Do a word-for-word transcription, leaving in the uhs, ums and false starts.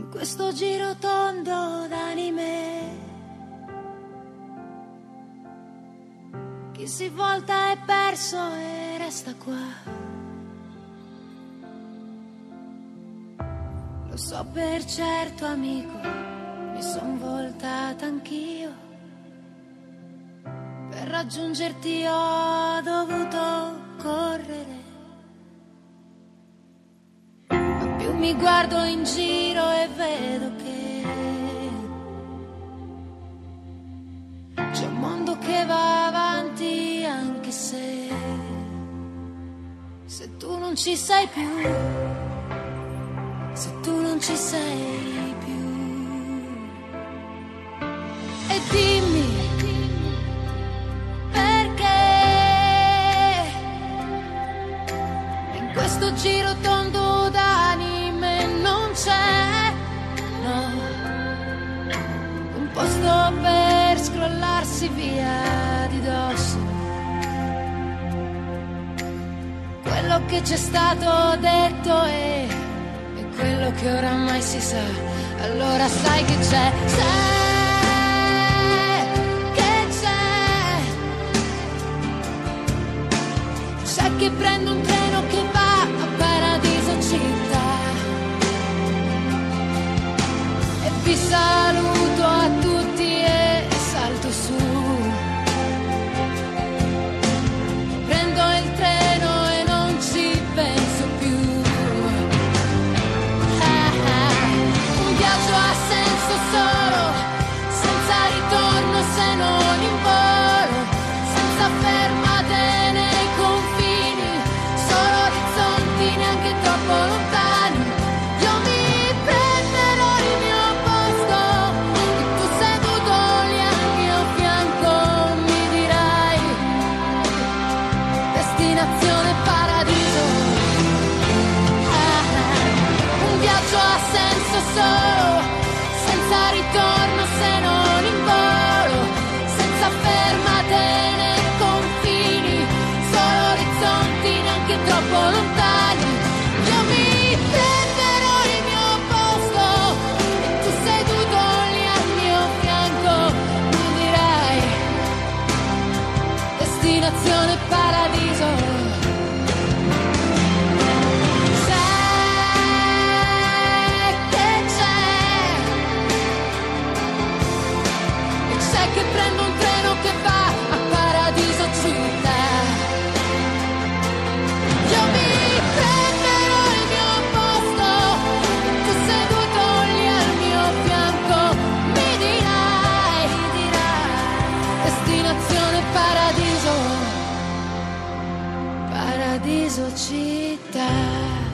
in questo giro tondo d'anime. Chi si volta è perso e resta qua. Lo so per certo, amico, mi son voltata anch'io. Per raggiungerti ho dovuto correre. Ma più mi guardo in giro e vedo che c'è un mondo che va avanti, anche se se tu non ci sei più, se tu non ci sei più. E dimmi perché in questo giro tondo d'anime non c'è, no, un posto per scrollarsi via di dosso quello che c'è stato detto e quello che oramai si sa. Allora sai che c'è, sai che c'è, c'è che prendo un treno che va a Paradiso città e vi saluto a tutti e salto su. Prendo il treno e non ci penso più. Ha senso solo, senza ritorno se non in volo, senza fermate nei confini, solo orizzonti neanche troppo lontani. Io mi prenderò il mio posto e tu seduto lì al mio fianco mi dirai destinazione paradiso. Ah, un viaggio ha senso solo, senza ritorno se non in volo, senza fermate nei confini, solo orizzonti neanche troppo lontani. Io mi prenderò il mio posto e tu seduto lì al mio fianco mi dirai destinazione paradiso. Che prendo un treno che va a Paradiso città. Io mi prenderò il mio posto e tu seduto lì al mio fianco mi dirai, mi dirai destinazione paradiso, Paradiso città.